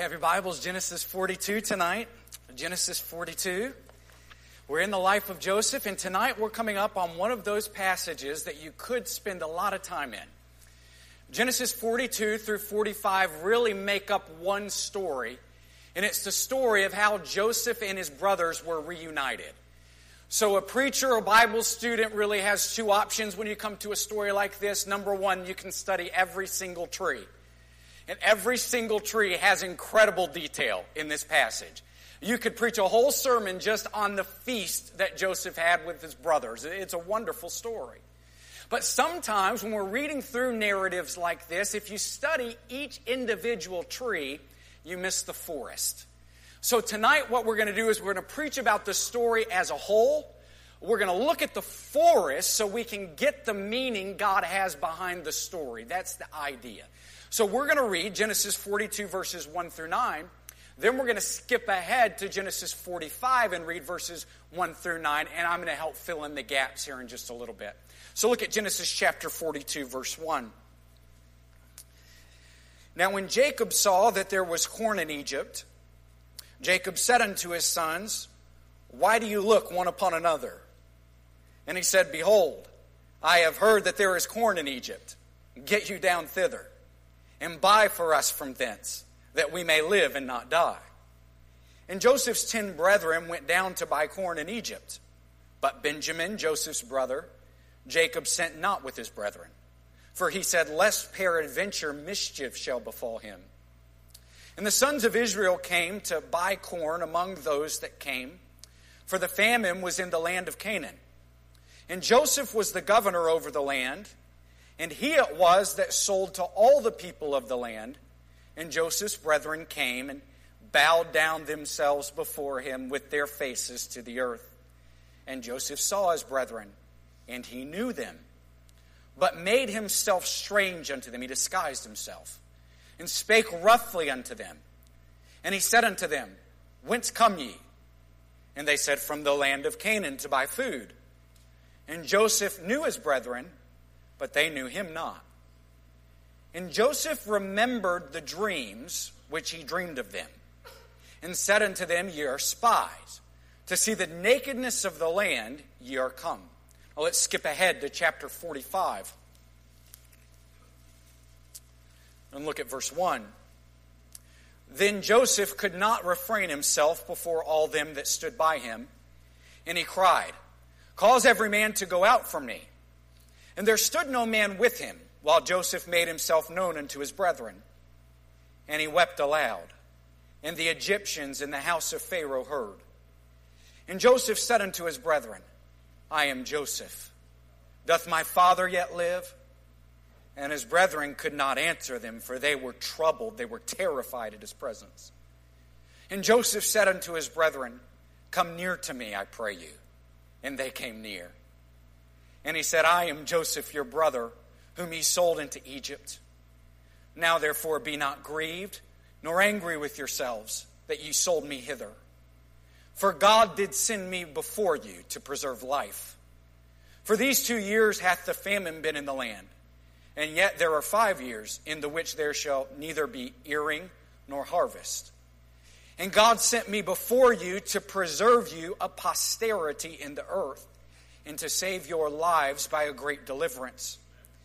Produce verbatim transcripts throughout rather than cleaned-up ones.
You have your Bibles, Genesis forty-two tonight. Genesis forty-two. We're in the life of Joseph, and tonight we're coming up on one of those passages that you could spend a lot of time in. Genesis forty-two through forty-five really make up one story, and it's the story of how Joseph and his brothers were reunited. So a preacher or Bible student really has two options when you come to a story like this. Number one, you can study every single tree. And every single tree has incredible detail in this passage. You could preach a whole sermon just on the feast that Joseph had with his brothers. It's a wonderful story. But sometimes when we're reading through narratives like this, if you study each individual tree, you miss the forest. So tonight what we're going to do is we're going to preach about the story as a whole. We're going to look at the forest so we can get the meaning God has behind the story. That's the idea. So we're going to read Genesis forty-two verses one through nine. Then we're going to skip ahead to Genesis forty-five and read verses one through nine. And I'm going to help fill in the gaps here in just a little bit. So look at Genesis chapter forty-two verse one. Now when Jacob saw that there was corn in Egypt, Jacob said unto his sons, Why do you look one upon another? And he said, Behold, I have heard that there is corn in Egypt. Get you down thither, and buy for us from thence, that we may live and not die. And Joseph's ten brethren went down to buy corn in Egypt. But Benjamin, Joseph's brother, Jacob sent not with his brethren. For he said, Lest peradventure mischief shall befall him. And the sons of Israel came to buy corn among those that came, for the famine was in the land of Canaan. And Joseph was the governor over the land, and he it was that sold to all the people of the land. And Joseph's brethren came and bowed down themselves before him with their faces to the earth. And Joseph saw his brethren, and he knew them, but made himself strange unto them. He disguised himself, and spake roughly unto them. And he said unto them, Whence come ye? And they said, From the land of Canaan to buy food. And Joseph knew his brethren, but they knew him not. And Joseph remembered the dreams which he dreamed of them, and said unto them, Ye are spies. To see the nakedness of the land ye are come. Now let's skip ahead to chapter forty-five. And look at verse one. Then Joseph could not refrain himself before all them that stood by him, and he cried, Cause every man to go out from me. And there stood no man with him, while Joseph made himself known unto his brethren. And he wept aloud. And the Egyptians in the house of Pharaoh heard. And Joseph said unto his brethren, I am Joseph. Doth my father yet live? And his brethren could not answer them, for they were troubled. They were terrified at his presence. And Joseph said unto his brethren, Come near to me, I pray you. And they came near. And he said, I am Joseph your brother, whom ye sold into Egypt. Now therefore be not grieved, nor angry with yourselves, that ye sold me hither. For God did send me before you to preserve life. For these two years hath the famine been in the land, and yet there are five years in the which there shall neither be earing nor harvest. And God sent me before you to preserve you a posterity in the earth, and to save your lives by a great deliverance.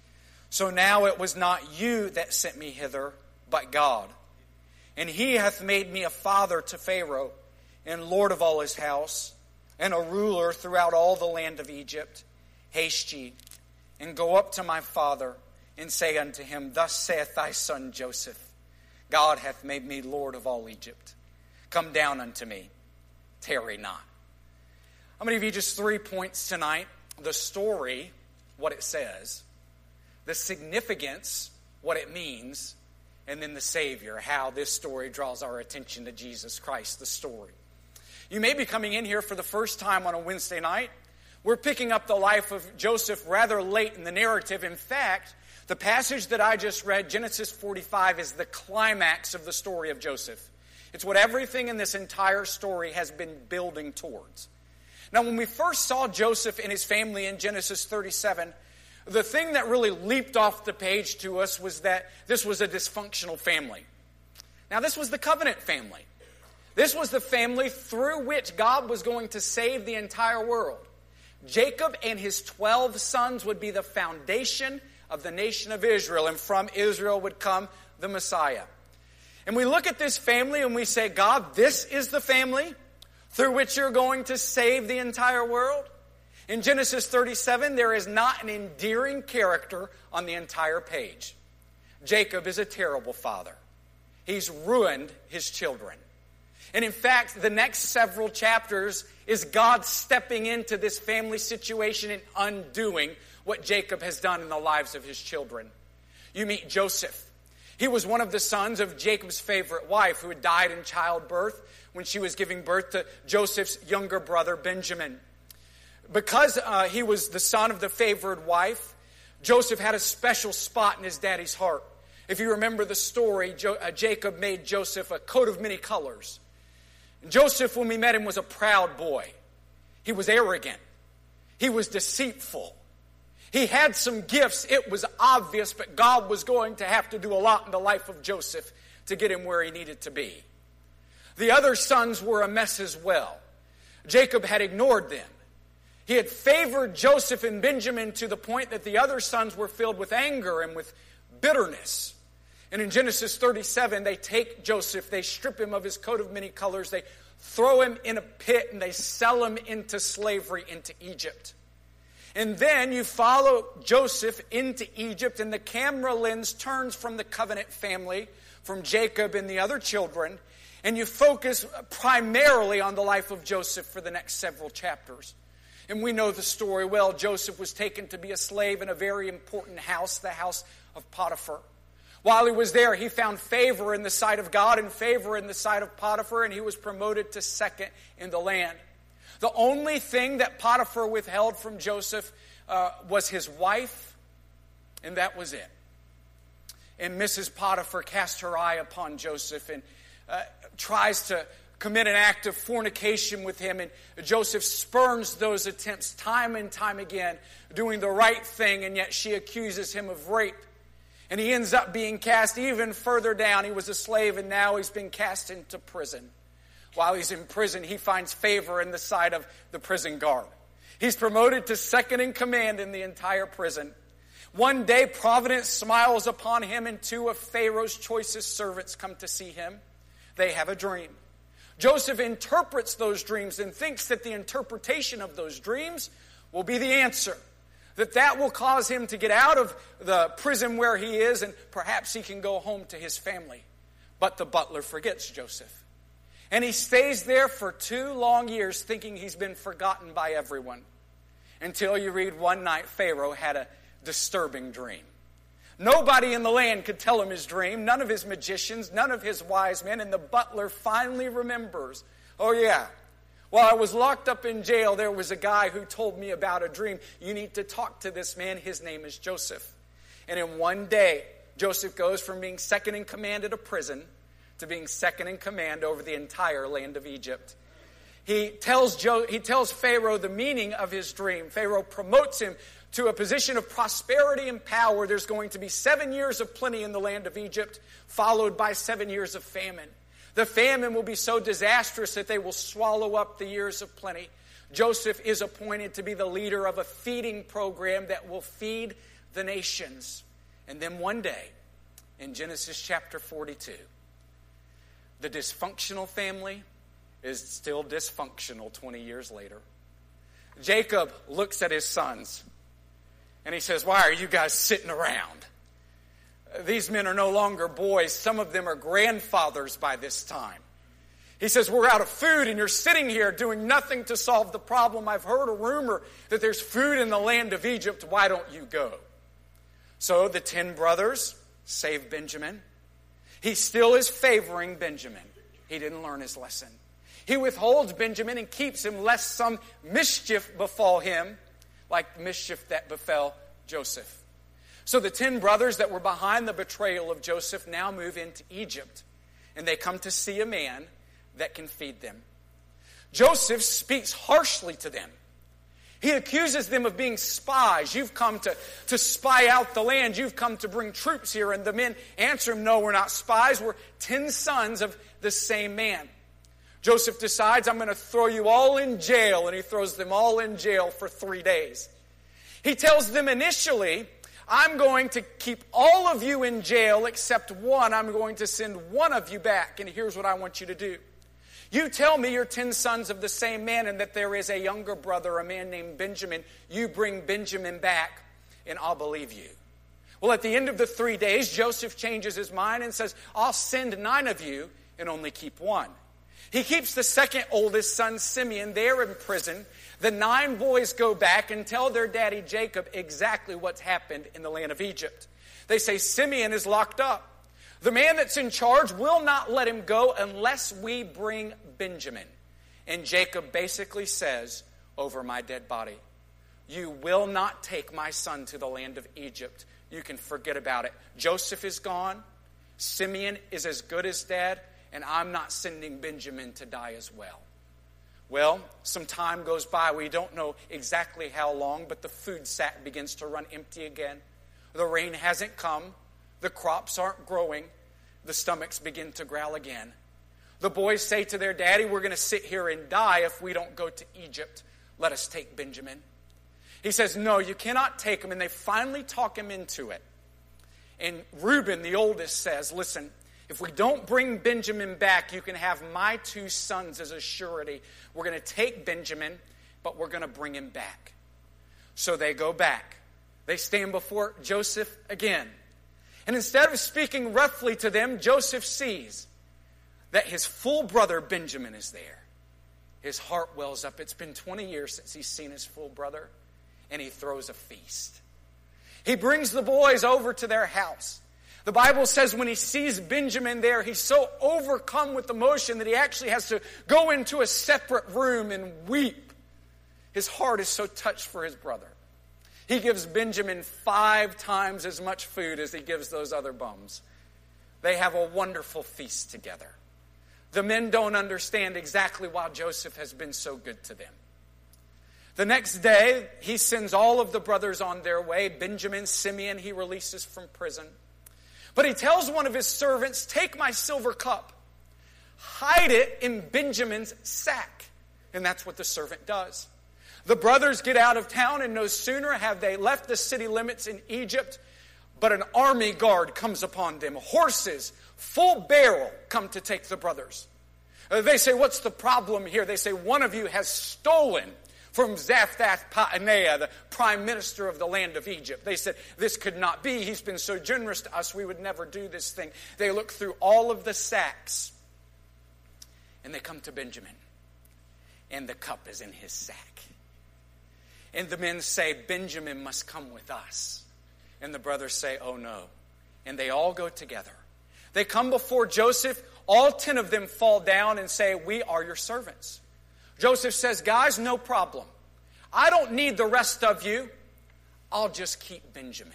So now it was not you that sent me hither, but God. And he hath made me a father to Pharaoh, and lord of all his house, and a ruler throughout all the land of Egypt. Haste ye, and go up to my father, and say unto him, Thus saith thy son Joseph, God hath made me lord of all Egypt. Come down unto me, tarry not. I'm going to give you just three points tonight. The story, what it says, the significance, what it means, and then the Savior, how this story draws our attention to Jesus Christ, the story. You may be coming in here for the first time on a Wednesday night. We're picking up the life of Joseph rather late in the narrative. In fact, the passage that I just read, Genesis forty-five, is the climax of the story of Joseph. It's what everything in this entire story has been building towards. Now, when we first saw Joseph and his family in Genesis thirty-seven, the thing that really leaped off the page to us was that this was a dysfunctional family. Now, this was the covenant family. This was the family through which God was going to save the entire world. Jacob and his twelve sons would be the foundation of the nation of Israel, and from Israel would come the Messiah. And we look at this family and we say, God, this is the family through which you're going to save the entire world? In Genesis thirty-seven, there is not an endearing character on the entire page. Jacob is a terrible father. He's ruined his children. And in fact, the next several chapters is God stepping into this family situation and undoing what Jacob has done in the lives of his children. You meet Joseph. He was one of the sons of Jacob's favorite wife who had died in childbirth when she was giving birth to Joseph's younger brother, Benjamin. Because uh, he was the son of the favored wife, Joseph had a special spot in his daddy's heart. If you remember the story, jo- uh, Jacob made Joseph a coat of many colors. And Joseph, when we met him, was a proud boy. He was arrogant. He was deceitful. He had some gifts. It was obvious, but God was going to have to do a lot in the life of Joseph to get him where he needed to be. The other sons were a mess as well. Jacob had ignored them. He had favored Joseph and Benjamin to the point that the other sons were filled with anger and with bitterness. And in Genesis thirty-seven, they take Joseph, they strip him of his coat of many colors, they throw him in a pit, and they sell him into slavery into Egypt. And then you follow Joseph into Egypt, and the camera lens turns from the covenant family, from Jacob and the other children, and you focus primarily on the life of Joseph for the next several chapters. And we know the story well. Joseph was taken to be a slave in a very important house, the house of Potiphar. While he was there, he found favor in the sight of God and favor in the sight of Potiphar, and he was promoted to second in the land. The only thing that Potiphar withheld from Joseph uh, was his wife, and that was it. And Missus Potiphar cast her eye upon Joseph and uh, tries to commit an act of fornication with him, and Joseph spurns those attempts time and time again, doing the right thing, and yet she accuses him of rape. And he ends up being cast even further down. He was a slave, and now he's been cast into prison. While he's in prison, he finds favor in the sight of the prison guard. He's promoted to second in command in the entire prison. One day, Providence smiles upon him, and two of Pharaoh's choicest servants come to see him. They have a dream. Joseph interprets those dreams and thinks that the interpretation of those dreams will be the answer. That that will cause him to get out of the prison where he is, and perhaps he can go home to his family. But the butler forgets Joseph. And he stays there for two long years thinking he's been forgotten by everyone. Until you read one night Pharaoh had a disturbing dream. Nobody in the land could tell him his dream. None of his magicians, none of his wise men. And the butler finally remembers, oh yeah, while I was locked up in jail, there was a guy who told me about a dream. You need to talk to this man. His name is Joseph. And in one day, Joseph goes from being second in command at a prison to being second in command over the entire land of Egypt. He tells Jo- he tells Pharaoh the meaning of his dream. Pharaoh promotes him to a position of prosperity and power. There's going to be seven years of plenty in the land of Egypt, followed by seven years of famine. The famine will be so disastrous that they will swallow up the years of plenty. Joseph is appointed to be the leader of a feeding program that will feed the nations. And then one day, in Genesis chapter forty-two, the dysfunctional family is still dysfunctional twenty years later. Jacob looks at his sons and he says, why are you guys sitting around? These men are no longer boys. Some of them are grandfathers by this time. He says, we're out of food and you're sitting here doing nothing to solve the problem. I've heard a rumor that there's food in the land of Egypt. Why don't you go? So the ten brothers save Benjamin. He still is favoring Benjamin. He didn't learn his lesson. He withholds Benjamin and keeps him lest some mischief befall him, like the mischief that befell Joseph. So the ten brothers that were behind the betrayal of Joseph now move into Egypt, and they come to see a man that can feed them. Joseph speaks harshly to them. He accuses them of being spies. You've come to, to spy out the land. You've come to bring troops here. And the men answer him, no, we're not spies. We're ten sons of the same man. Joseph decides, I'm going to throw you all in jail. And he throws them all in jail for three days. He tells them initially, I'm going to keep all of you in jail except one. I'm going to send one of you back. And here's what I want you to do. You tell me you're ten sons of the same man and that there is a younger brother, a man named Benjamin. You bring Benjamin back and I'll believe you. Well, at the end of the three days, Joseph changes his mind and says, I'll send nine of you and only keep one. He keeps the second oldest son, Simeon, there in prison. The nine boys go back and tell their daddy Jacob exactly what's happened in the land of Egypt. They say, Simeon is locked up. The man that's in charge will not let him go unless we bring Benjamin. And Jacob basically says, over my dead body, you will not take my son to the land of Egypt. You can forget about it. Joseph is gone. Simeon is as good as dead. And I'm not sending Benjamin to die as well. Well, some time goes by. We don't know exactly how long, but the food sack begins to run empty again. The rain hasn't come. The crops aren't growing. The stomachs begin to growl again. The boys say to their daddy, we're going to sit here and die if we don't go to Egypt. Let us take Benjamin. He says, no, you cannot take him. And they finally talk him into it. And Reuben, the oldest, says, listen, if we don't bring Benjamin back, you can have my two sons as a surety. We're going to take Benjamin, but we're going to bring him back. So they go back. They stand before Joseph again. And instead of speaking roughly to them, Joseph sees that his full brother Benjamin is there. His heart wells up. It's been twenty years since he's seen his full brother, and he throws a feast. He brings the boys over to their house. The Bible says when he sees Benjamin there, he's so overcome with emotion that he actually has to go into a separate room and weep. His heart is so touched for his brother. He gives Benjamin five times as much food as he gives those other bums. They have a wonderful feast together. The men don't understand exactly why Joseph has been so good to them. The next day, he sends all of the brothers on their way. Benjamin, Simeon, he releases from prison. But he tells one of his servants, take my silver cup, hide it in Benjamin's sack. And that's what the servant does. The brothers get out of town, and no sooner have they left the city limits in Egypt, but an army guard comes upon them. Horses, full barrel, come to take the brothers. Uh, they say, what's the problem here? They say, one of you has stolen from Zaphath-Paneah, the prime minister of the land of Egypt. They said, this could not be. He's been so generous to us, we would never do this thing. They look through all of the sacks, and they come to Benjamin, and the cup is in his sack. And the men say, Benjamin must come with us. And the brothers say, oh no. And they all go together. They come before Joseph. All ten of them fall down and say, we are your servants. Joseph says, guys, no problem. I don't need the rest of you. I'll just keep Benjamin.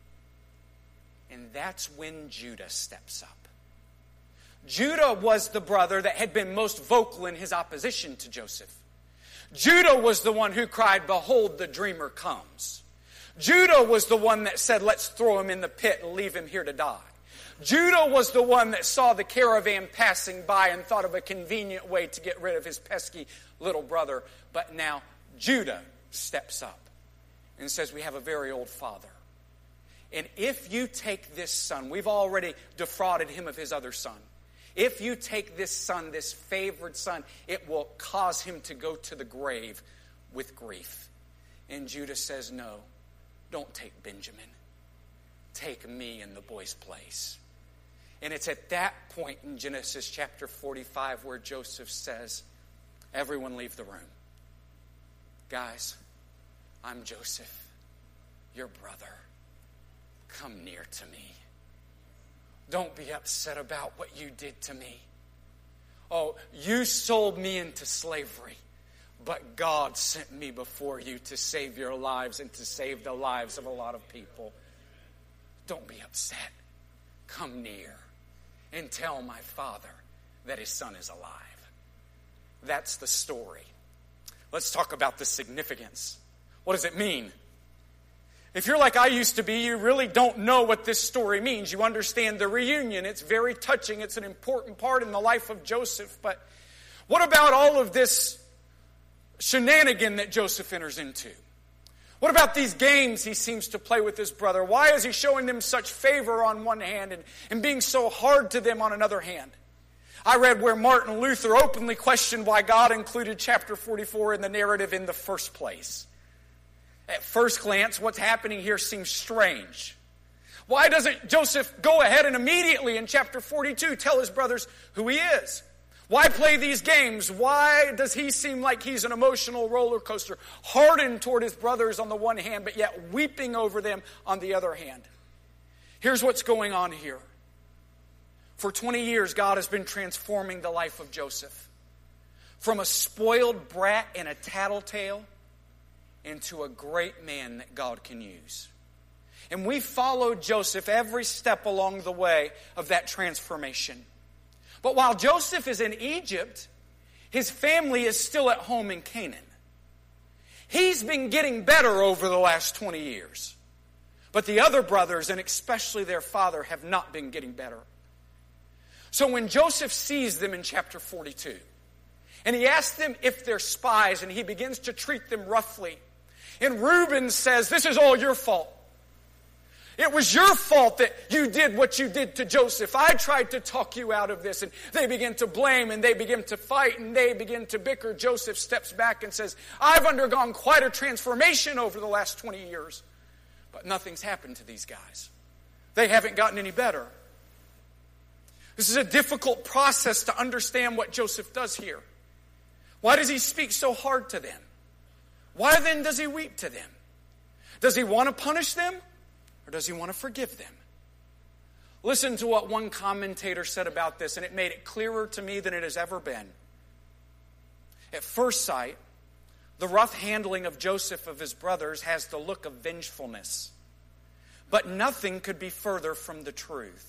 And that's when Judah steps up. Judah was the brother that had been most vocal in his opposition to Joseph. Judah was the one who cried, behold, the dreamer comes. Judah was the one that said, let's throw him in the pit and leave him here to die. Judah was the one that saw the caravan passing by and thought of a convenient way to get rid of his pesky little brother. But now Judah steps up and says, we have a very old father. And if you take this son, we've already defrauded him of his other son. If you take this son, this favored son, it will cause him to go to the grave with grief. And Judah says, no, don't take Benjamin. Take me in the boy's place. And it's at that point in Genesis chapter forty-five where Joseph says, everyone leave the room. Guys, I'm Joseph, your brother. Come near to me. Don't be upset about what you did to me. Oh, you sold me into slavery, but God sent me before you to save your lives and to save the lives of a lot of people. Don't be upset. Come near and tell my father that his son is alive. That's the story. Let's talk about the significance What does it mean? If you're like I used to be, you really don't know what this story means. You understand the reunion. It's very touching. It's an important part in the life of Joseph. But what about all of this shenanigan that Joseph enters into? What about these games he seems to play with his brother? Why is he showing them such favor on one hand and, and being so hard to them on another hand? I read where Martin Luther openly questioned why God included chapter forty-four in the narrative in the first place. At first glance, what's happening here seems strange. Why doesn't Joseph go ahead and immediately in chapter forty-two tell his brothers who he is? Why play these games? Why does he seem like he's an emotional roller coaster, hardened toward his brothers on the one hand, but yet weeping over them on the other hand? Here's what's going on here. For twenty years, God has been transforming the life of Joseph from a spoiled brat and a tattletale into a great man that God can use. And we followed Joseph every step along the way of that transformation. But while Joseph is in Egypt, his family is still at home in Canaan. He's been getting better over the last twenty years. But the other brothers, and especially their father, have not been getting better. So when Joseph sees them in chapter forty-two, and he asks them if they're spies, and he begins to treat them roughly, and Reuben says, "This is all your fault. It was your fault that you did what you did to Joseph. I tried to talk you out of this." And they begin to blame, and they begin to fight, and they begin to bicker. Joseph steps back and says, "I've undergone quite a transformation over the last twenty years. But nothing's happened to these guys. They haven't gotten any better." This is a difficult process to understand what Joseph does here. Why does he speak so hard to them? Why then does he weep to them? Does he want to punish them? Or does he want to forgive them? Listen to what one commentator said about this, and it made it clearer to me than it has ever been. At first sight, the rough handling of Joseph of his brothers has the look of vengefulness. But nothing could be further from the truth.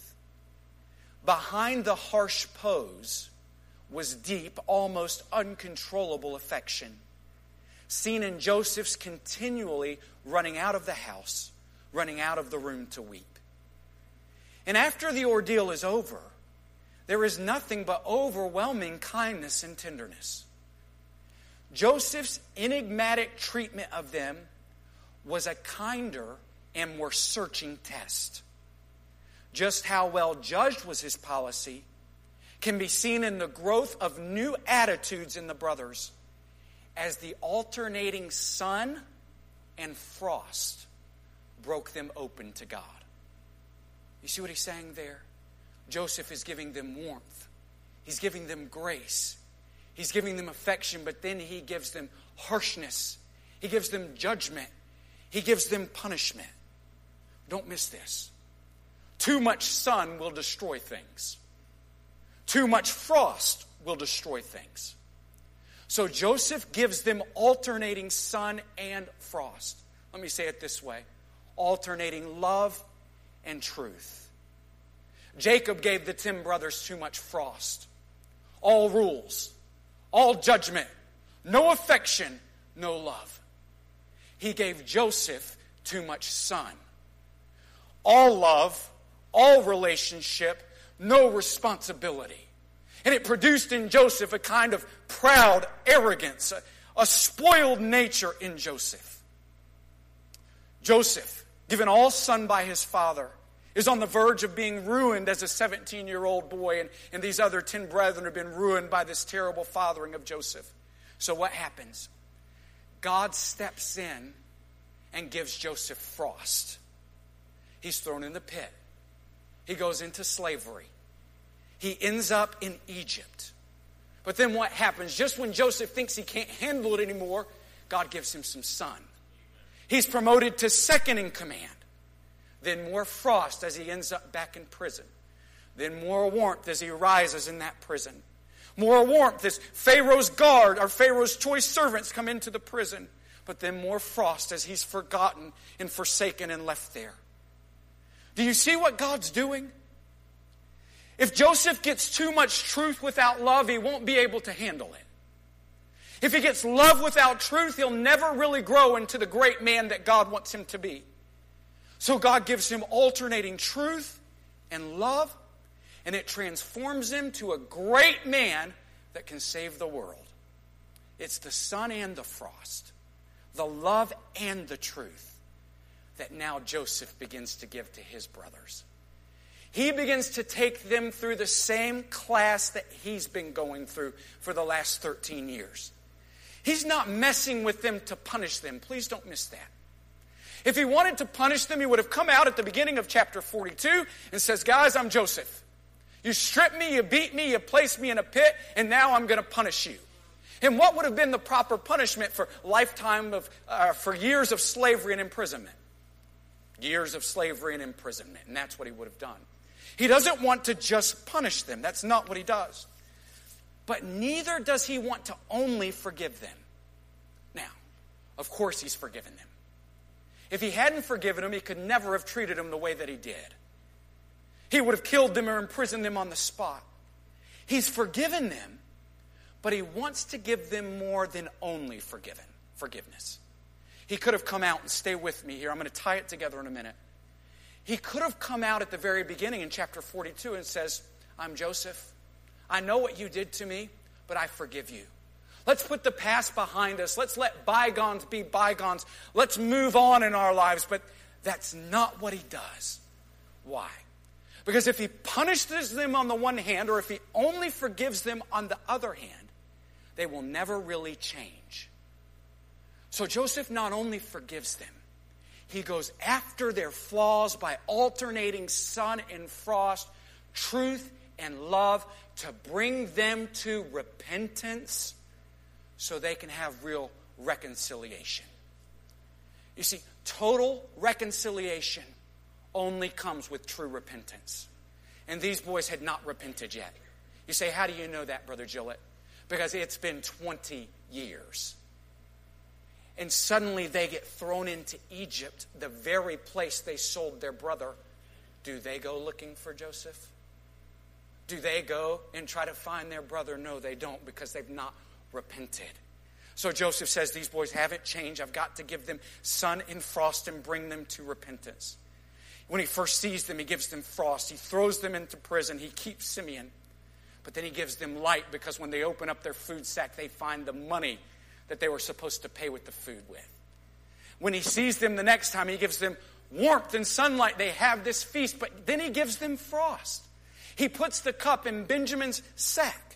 Behind the harsh pose was deep, almost uncontrollable affection, seen in Joseph's continually running out of the house, running out of the room to weep. And after the ordeal is over, there is nothing but overwhelming kindness and tenderness. Joseph's enigmatic treatment of them was a kinder and more searching test. Just how well judged was his policy can be seen in the growth of new attitudes in the brothers as the alternating sun and frost broke them open to God. You see what he's saying there? Joseph is giving them warmth. He's giving them grace. He's giving them affection, but then he gives them harshness. He gives them judgment. He gives them punishment. Don't miss this. Too much sun will destroy things. Too much frost will destroy things. So Joseph gives them alternating sun and frost. Let me say it this way. Alternating love and truth. Jacob gave the ten brothers too much frost. All rules, all judgment, no affection, no love. He gave Joseph too much sun. All love, all relationship, no responsibility. And it produced in Joseph a kind of proud arrogance, a, a spoiled nature in Joseph. Joseph, given all son by his father, is on the verge of being ruined as a seventeen-year-old boy, and, and these other ten brethren have been ruined by this terrible fathering of Joseph. So what happens? God steps in and gives Joseph frost. He's thrown in the pit. He goes into slavery. He ends up in Egypt. But then what happens? Just when Joseph thinks he can't handle it anymore, God gives him some sun. He's promoted to second in command. Then more frost as he ends up back in prison. Then more warmth as he rises in that prison. More warmth as Pharaoh's guard, or Pharaoh's choice servants come into the prison. But then more frost as he's forgotten and forsaken and left there. Do you see what God's doing? If Joseph gets too much truth without love, he won't be able to handle it. If he gets love without truth, he'll never really grow into the great man that God wants him to be. So God gives him alternating truth and love, and it transforms him to a great man that can save the world. It's the sun and the frost, the love and the truth that now Joseph begins to give to his brothers. He begins to take them through the same class that he's been going through for the last thirteen years. He's not messing with them to punish them. Please don't miss that. If he wanted to punish them, he would have come out at the beginning of chapter forty-two and says, guys, I'm Joseph. You stripped me, you beat me, you placed me in a pit, and now I'm going to punish you. And what would have been the proper punishment for lifetime of, uh, for years of slavery and imprisonment? Years of slavery and imprisonment, and that's what he would have done. He doesn't want to just punish them. That's not what he does. But neither does he want to only forgive them. Now, of course he's forgiven them. If he hadn't forgiven them, he could never have treated them the way that he did. He would have killed them or imprisoned them on the spot. He's forgiven them, but he wants to give them more than only forgiven, forgiveness. He could have come out, and stay with me here, I'm going to tie it together in a minute. He could have come out at the very beginning in chapter forty-two and says, I'm Joseph. I know what you did to me, but I forgive you. Let's put the past behind us. Let's let bygones be bygones. Let's move on in our lives. But that's not what he does. Why? Because if he punishes them on the one hand, or if he only forgives them on the other hand, they will never really change. So Joseph not only forgives them, he goes after their flaws by alternating sun and frost, truth and love, to bring them to repentance so they can have real reconciliation. You see, total reconciliation only comes with true repentance. And these boys had not repented yet. You say, how do you know that, Brother Gillett? Because it's been twenty years. And suddenly they get thrown into Egypt, the very place they sold their brother. Do they go looking for Joseph? Do they go and try to find their brother? No, they don't, because they've not repented. So Joseph says, these boys haven't changed. I've got to give them sun and frost and bring them to repentance. When he first sees them, he gives them frost. He throws them into prison. He keeps Simeon. But then he gives them light, because when they open up their food sack, they find the money that they were supposed to pay with the food with. When he sees them the next time, he gives them warmth and sunlight. They have this feast, but then he gives them frost. He puts the cup in Benjamin's sack.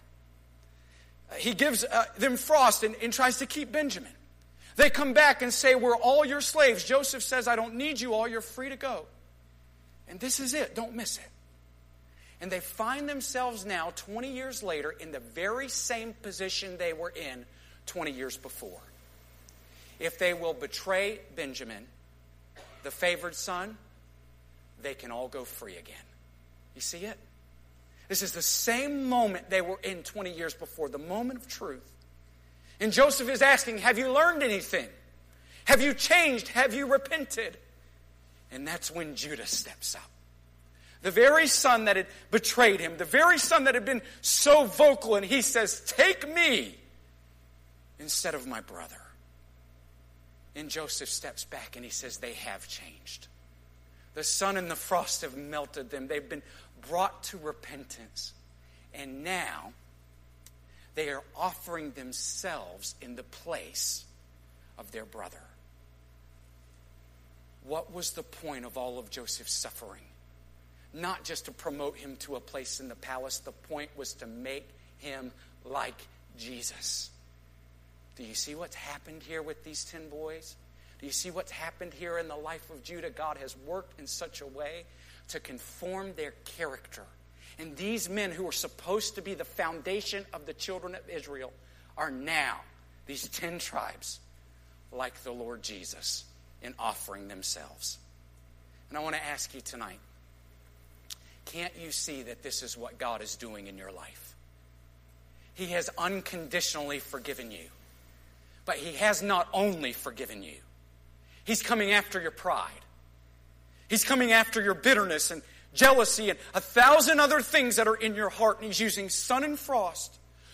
He gives uh, them frost and, and tries to keep Benjamin. They come back and say, we're all your slaves. Joseph says, I don't need you all. You're free to go. And this is it. Don't miss it. And they find themselves now, twenty years later, in the very same position they were in twenty years before. If they will betray Benjamin, the favored son, they can all go free again. You see it? This is the same moment they were in twenty years before, the moment of truth. And Joseph is asking, have you learned anything? Have you changed? Have you repented? And that's when Judah steps up. The very son that had betrayed him, the very son that had been so vocal, and he says, take me instead of my brother. And Joseph steps back and he says, they have changed. The sun and the frost have melted them. They've been brought to repentance. And now they are offering themselves in the place of their brother. What was the point of all of Joseph's suffering? Not just to promote him to a place in the palace. The point was to make him like Jesus. Do you see what's happened here with these ten boys? Do you see what's happened here in the life of Judah? God has worked in such a way to conform their character. And these men who were supposed to be the foundation of the children of Israel are now, these ten tribes, like the Lord Jesus in offering themselves. And I want to ask you tonight, can't you see that this is what God is doing in your life? He has unconditionally forgiven you. But he has not only forgiven you. He's coming after your pride. He's coming after your bitterness and jealousy and a thousand other things that are in your heart. And he's using sun and frost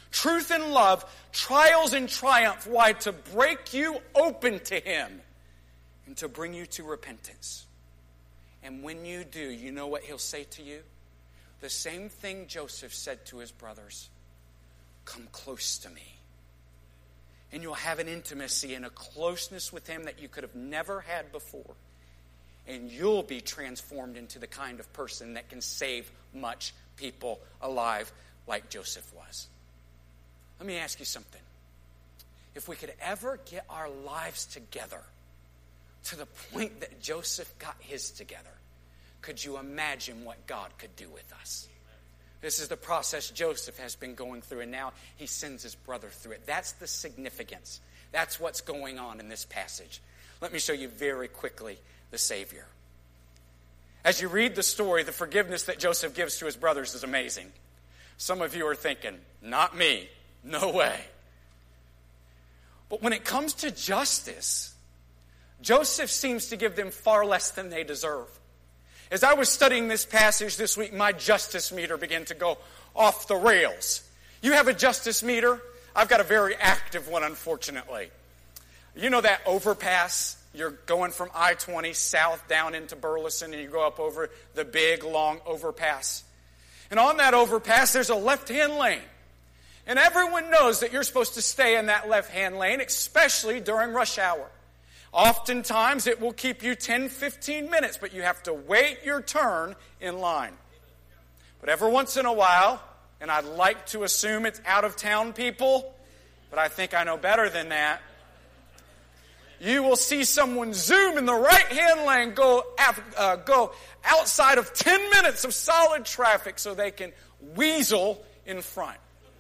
Truth and love, trials and triumph. Why? To break you open to him and to bring you to repentance. And when you do, you know what he'll say to you? The same thing Joseph said to his brothers. Come close to me. And you'll have an intimacy and a closeness with him that you could have never had before. And you'll be transformed into the kind of person that can save much people alive like Joseph was. Let me ask you something. If we could ever get our lives together to the point that Joseph got his together, could you imagine what God could do with us? This is the process Joseph has been going through, and now he sends his brother through it. That's the significance. That's what's going on in this passage. Let me show you very quickly the Savior. As you read the story, the forgiveness that Joseph gives to his brothers is amazing. Some of you are thinking, not me, no way. But when it comes to justice, Joseph seems to give them far less than they deserve. As I was studying this passage this week, my justice meter began to go off the rails. You have a justice meter? I've got a very active one, unfortunately. You know that overpass? You're going from I twenty south down into Burleson, and you go up over the big, long overpass. And on that overpass, there's a left-hand lane. And everyone knows that you're supposed to stay in that left-hand lane, especially during rush hour. Oftentimes, it will keep you ten, fifteen minutes, but you have to wait your turn in line. But every once in a while, and I'd like to assume it's out-of-town people, but I think I know better than that, you will see someone zoom in the right-hand lane, go, uh, go outside of ten minutes of solid traffic so they can weasel in front.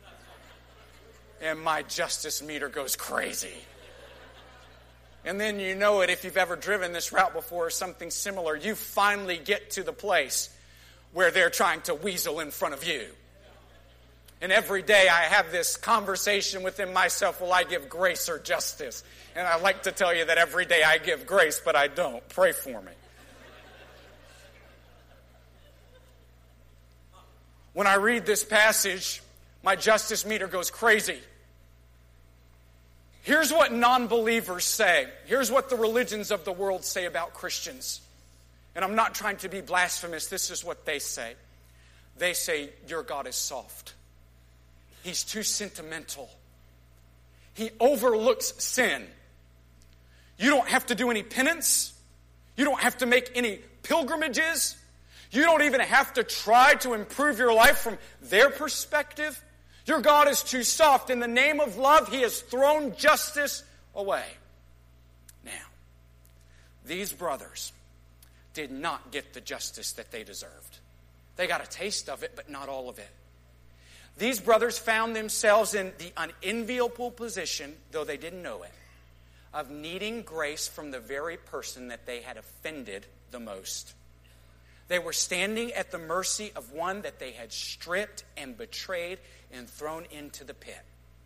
And my justice meter goes crazy. And then you know it, if you've ever driven this route before or something similar, you finally get to the place where they're trying to weasel in front of you. And every day I have this conversation within myself, will I give grace or justice? And I like to tell you that every day I give grace, but I don't. Pray for me. When I read this passage, my justice meter goes crazy. Here's what non-believers say. Here's what the religions of the world say about Christians. And I'm not trying to be blasphemous. This is what they say. They say, your God is soft. He's too sentimental. He overlooks sin. You don't have to do any penance. You don't have to make any pilgrimages. You don't even have to try to improve your life from their perspective. Your God is too soft. In the name of love, he has thrown justice away. Now, these brothers did not get the justice that they deserved. They got a taste of it, but not all of it. These brothers found themselves in the unenviable position, though they didn't know it, of needing grace from the very person that they had offended the most. They were standing at the mercy of one that they had stripped and betrayed and thrown into the pit.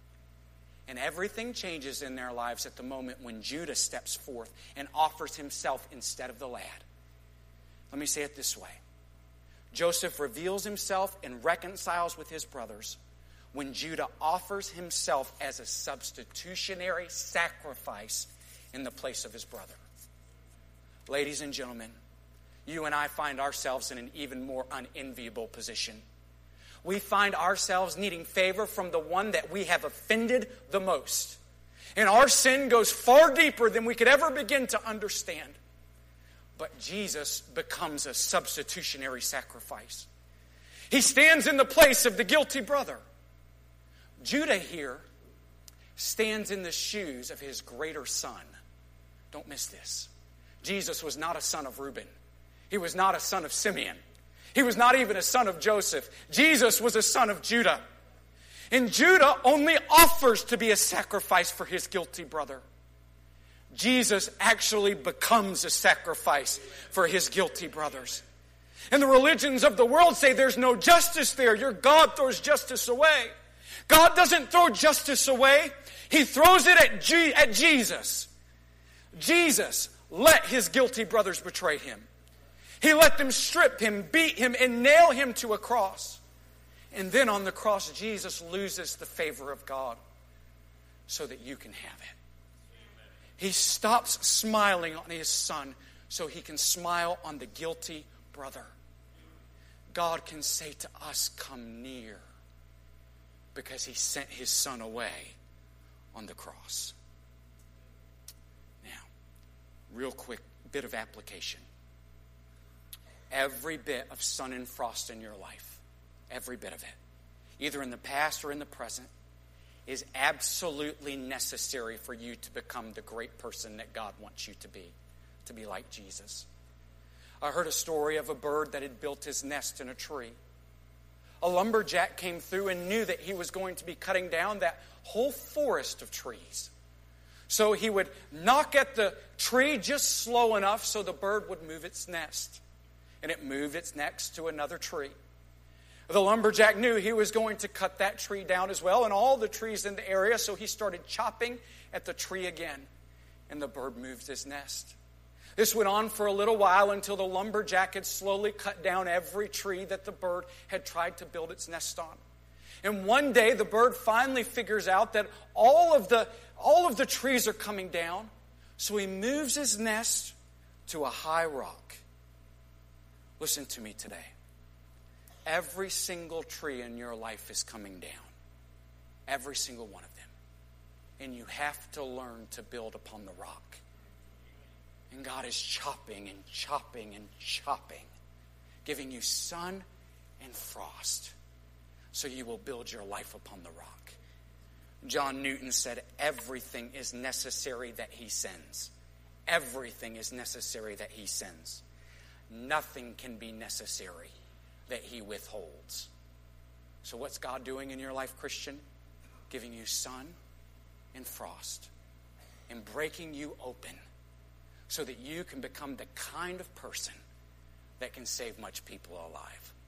And everything changes in their lives at the moment when Judah steps forth and offers himself instead of the lad. Let me say it this way. Joseph reveals himself and reconciles with his brothers when Judah offers himself as a substitutionary sacrifice in the place of his brother. Ladies and gentlemen, you and I find ourselves in an even more unenviable position. We find ourselves needing favor from the one that we have offended the most. And our sin goes far deeper than we could ever begin to understand. But Jesus becomes a substitutionary sacrifice. He stands in the place of the guilty brother. Judah here stands in the shoes of his greater son. Don't miss this. Jesus was not a son of Reuben. He was not a son of Simeon. He was not even a son of Joseph. Jesus was a son of Judah. And Judah only offers to be a sacrifice for his guilty brother. Jesus actually becomes a sacrifice for his guilty brothers. And the religions of the world say there's no justice there. Your God throws justice away. God doesn't throw justice away. He throws it at, G- at Jesus. Jesus let his guilty brothers betray him. He let them strip him, beat him, and nail him to a cross. And then on the cross, Jesus loses the favor of God so that you can have it. He stops smiling on his son so he can smile on the guilty brother. God can say to us, come near, because he sent his son away on the cross. Now, real quick bit of application. Every bit of sun and frost in your life, every bit of it, either in the past or in the present, is absolutely necessary for you to become the great person that God wants you to be, to be like Jesus. I heard a story of a bird that had built his nest in a tree. A lumberjack came through and knew that he was going to be cutting down that whole forest of trees. So he would knock at the tree just slow enough so the bird would move its nest. And it moved its nest to another tree. The lumberjack knew he was going to cut that tree down as well and all the trees in the area, so he started chopping at the tree again, and the bird moved his nest. This went on for a little while until the lumberjack had slowly cut down every tree that the bird had tried to build its nest on. And one day the bird finally figures out that all of the, all of the trees are coming down, so he moves his nest to a high rock. Listen to me today. Every single tree in your life is coming down. Every single one of them. And you have to learn to build upon the rock. And God is chopping and chopping and chopping, giving you sun and frost, so you will build your life upon the rock. John Newton said, everything is necessary that he sends. Everything is necessary that he sends. Nothing can be necessary that he withholds. So what's God doing in your life, Christian? Giving you sun and frost and breaking you open so that you can become the kind of person that can save much people alive.